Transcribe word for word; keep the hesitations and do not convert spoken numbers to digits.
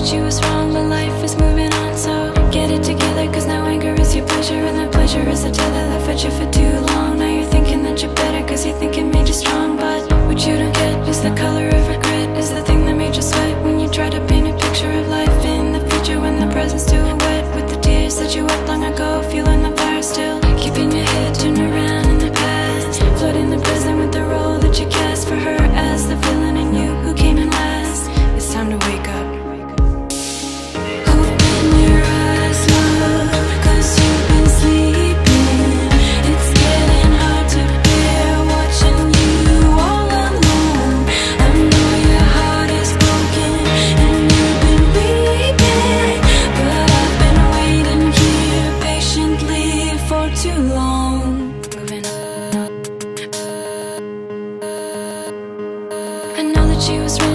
that you was wrong, but life is moving on. So get it together, cause now anger is your pleasure, and that pleasure is the tether that fed you for too long. Now you're thinking that you're better, cause you think it made you strong. But what you don't get is the color of regret, is the thing that made you sweat when you try to paint a picture of life in the future, when the present's too wet with the tears that you wept long ago. Feeling the fire still, keeping your head turned around in the past, flooding the present with the role that you cast for her as the villain and you who came in last. It's time to wake up. Open your eyes, love, cause you've been sleeping. It's getting hard to bear watching you all alone. I know your heart is broken and you've been weeping, but I've been waiting here patiently for too long. Moving on. I know that you was right.